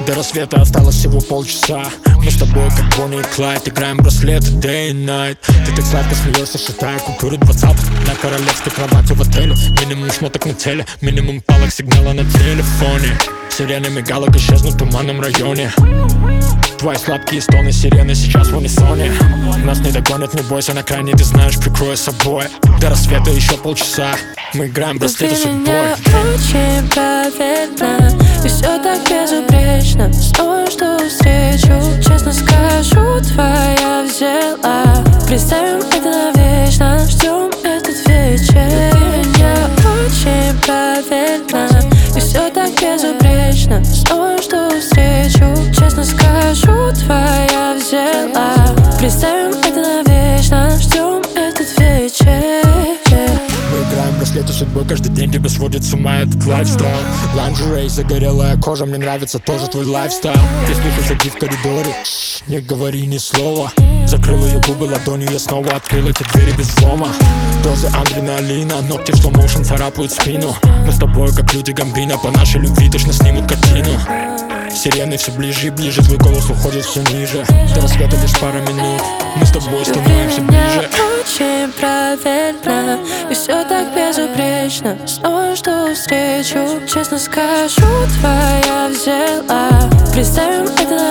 До рассвета осталось всего полчаса. Мы с тобой как Бонни и Клайд, играем браслеты day and night. Ты так сладко смеешься, считая купюры 20-х на королевской кровати в отеле. Минимум шмоток на теле, минимум палок сигнала на телефоне. Сирены мигалок исчезнут в туманном районе. Твои сладкие стоны, сирены сейчас в унисоне. Нас не догонят, не бойся, на крайне ты знаешь, прикрою собой. До рассвета еще полчаса, мы играем браслеты судьбой. Меня очень правильно, и все так безупречно. Снова жду встречу, честно скажу, твоя взяла. Представим это навечно, ждем этот вечер. Меня очень правильно, и все так безупречно. Снова жду встречу, честно скажу, твоя взяла. Представим это навечно, ждем этот вечер. Мы играем браслеты судьбой, каждый день тебя сводит с ума этот лайфстайл. Ланжерей, загорелая кожа, мне нравится тоже твой лайфстайл. Ты слышишь шаги в коридоре, не говори ни слова. Закрыл ее губы ладонью, я снова открыл эти двери без взлома. Дозы адреналина, ногти в слоу-моушен царапают спину. Мы с тобой как люди Гамбино, по нашей любви точно снимут картину. Сирены все ближе и ближе, твой голос уходит все ниже. До рассвета лишь пара минут, мы с тобой становимся ближе. Очень правильно, и все так безупречно. Снова жду встречу, честно скажу, твоя взяла. Представим это